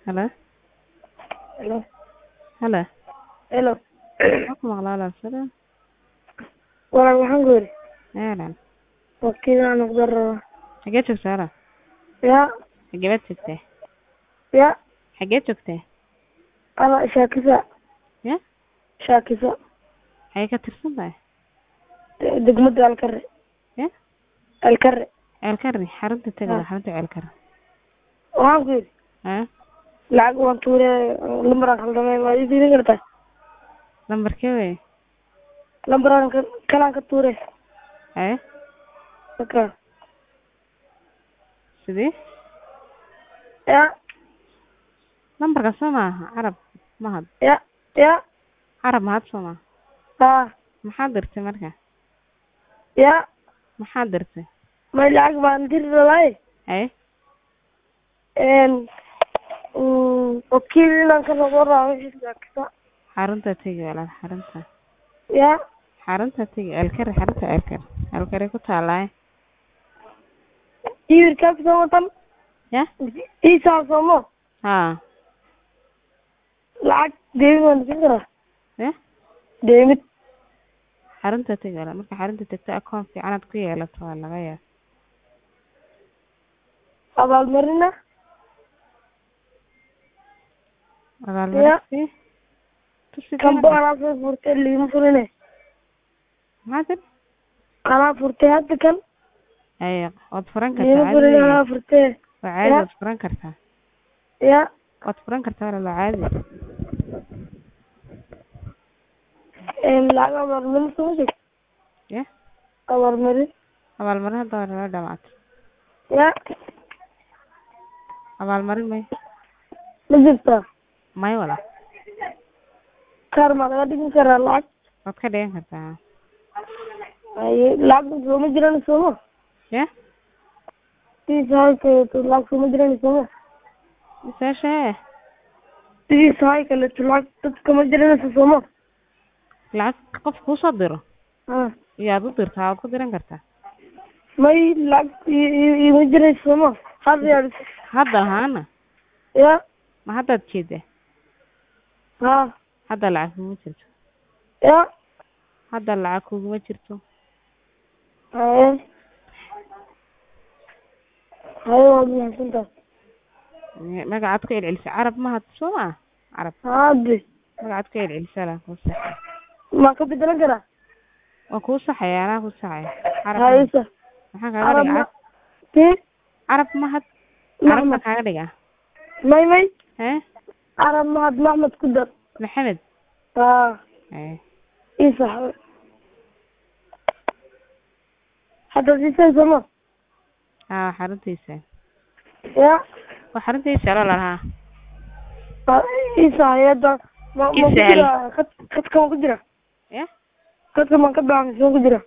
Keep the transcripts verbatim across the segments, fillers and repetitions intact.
هلا الو هلا الو معكم على السلام. والله waxaan ku yiri اهلا wakiilada noqdar حاجات شفتها ya حاجات شفتها ya حاجات شفتها ana shaakisa يا shaakisa حاجة ترسم بقى degmada alkare يا alkare الكرني حرمت التاني حرمت الكرني waxaan ku yiri ها lacag waan tuure lambaraan khaldamay waa ii diidan kartaa نمبر كيف lambaraan kalaan ka tuure ها marka سيدي ya نمبر قسمة عرب ما هاد ya ya عرب ما هاد سما ha محاضرتي مركا ya محاضرتي may lacag baan diri rabaa ايه een wakiil inaan ka noqon rabaa shaakisa حرمت تيجي ولا حرمت ya حرمت تيجي الكرني حرمت الكرني الكرني كنت على ii wirkaas soo watan يا ii saabsoomo ها lacag deemid waan disin karaa ايه deemid حرمت تيجي ولا مركا حرمت تكتب أكون في عنا تقوية لا طوال غير abaalmarina أقل يا مركي تشتي kanba anaa soo furtay liima furine ما أدري anaa furtay hadda kan أي وطفران liima كرتا furine عادي anaa furtay وعادي يا وطفران كرتا ya وطفران كرتا ولا لا عادي lacag abaalmarin soo sheeg يا abaalmarin أول مرة دور لا دمعت ya أول مرة ما ma jirtaa ما ولا kaar maa laga dhigin karaa lacag وتكلم كرتا haye lacag sooma jiran sooma يا sidiisa haykato lacag sooma jiran sooma بس إيش إيه sidiisa hay kaleto lacag dadka ma jiranayso sooma العك قف كوصدره ha يا ضدر تاو كدرن كرتا may lacag iima jirayso sooma hadda yaa هذا هانا ya ما هذا تشيده ha هذا العك مو جرتو ya هذا العك مو جرتو haye haye waad mahadsantahay ما قعدت كيل علس عرب ما هاد سوما عرب hadde ما قعدت كيل علس لا كوسح maa ka bedelan karaa وكوسح يا أنا كوسح عرب haysa ما حاجة غادي عرب ti عرب ما هاد عرب ما maxmed حاجة غادي may may ها carab mahad maxmed ku dar محمد ha ايه ii sax hadda siisay sooma اه حرنتيسه ya وحرنتيسه لا لا ها ii sax hadda ma ma ku Isahal. jira kad kadka ma ku jira ايه kadka ma ka baahan soo ku jira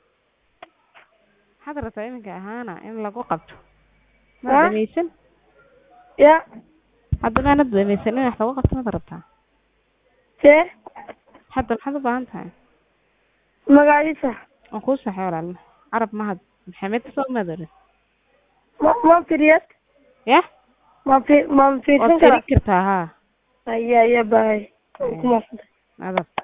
حضرة إنك هانا إن لقوا قبته ها؟ ما دميسن ya حد ما ند دميسن إن إحنا وقفت ما ضربتها see حد الحد بعنتها magaciisa وكوسح حوالي عرب ما هاد محمد صوم ما درس ma ma firiyad يا ma fi ma fiirsan karaa وتريكرتها ها haya haya bye أيه. kuma هذا